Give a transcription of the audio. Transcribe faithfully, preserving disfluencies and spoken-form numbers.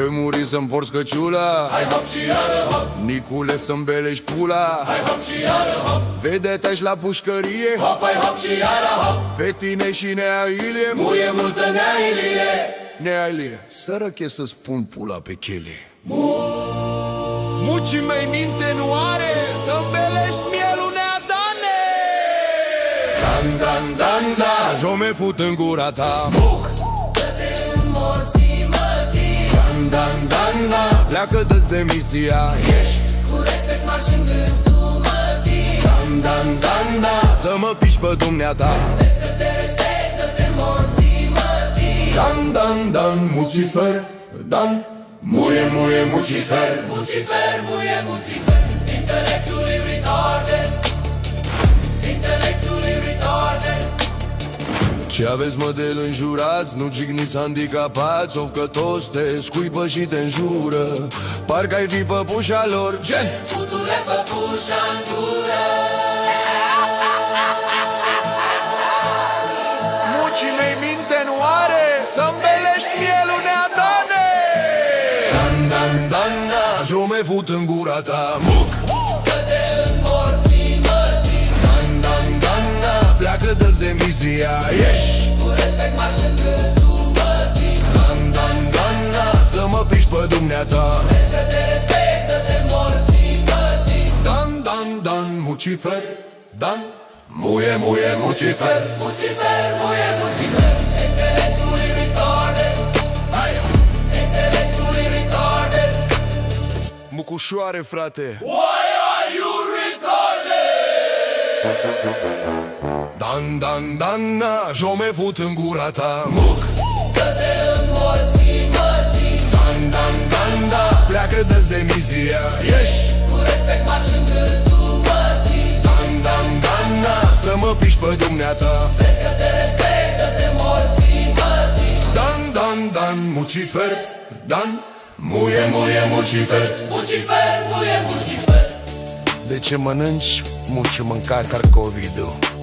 Voi muri să-mi porți căciula, hai hop și iară hop, Nicule să-mi belești pula, hai hop și iară hop, vedete-și la pușcărie, hop, hai hop și iară hop, pe tine și Neailie, muie multă Neailie. Neailie, sărăche să spun pula pe chelie. Mucii mei minte nu are, să-mi belești mielul neadane. Dan, dan, dan, da, Jo me fut în gura ta, muc, dă-te în morții mătii. Dan, dan, dan, da, pleacă dă-ți de misia, ieși cu respect marș în gândul mătii. Dan, dan, dan, da, să mă piși pe dumneata. vezi că te respect, dă-te morții mătii. Dan, dan, dan, Mucifer, dan, muie, muie, Mucifer. Mucifer, muie, Mucifer, intellectually retarded, intellectually retarded. Ce aveți mă de-l înjurați, nu jigniți handicapați, of că toți te scuipă și te înjură, parcă ai fi păpușa lor, gen Future păpușa în gură. Mucii mei minte nu are, să-mi belești mielul neadane. Dan, dan, dan, da, Jo me fut în gura ta, muc, dă-te în morții mătii. dan, dan, dan, da, pleacă dă-ți de misia, ieși Cu respect marș în gândul mătii. Dan, dan, dan, da, să mă piși pe dumneata. Vezi că te respect, dă-te morții mătii. Dan, dan, dan, Mucifer, dan, muie, muie, Mucifer. Mucifer, muie, Mucifer, intellectually retarded. Hai, intellectually retarded. Mucușoare, frate. Why are you retarded? Dan, dan, dan, na, jo me fut în gura ta, muc, Dă-te în morții mătii. dan, dan, dan, da, pleacă dă-ți de misia, ieși Cu respect marș în gândul mătii. Dan, dan, dan, na, să mă piși pe dumneata. Vezi că te respect, dă-te morții mătii. Dan, dan, dan, Mucifer, dan, muie, muie, Mucifer. Mucifer, muie, Mucifer. De ce mănânci? Muci mâncari car Covid-ul.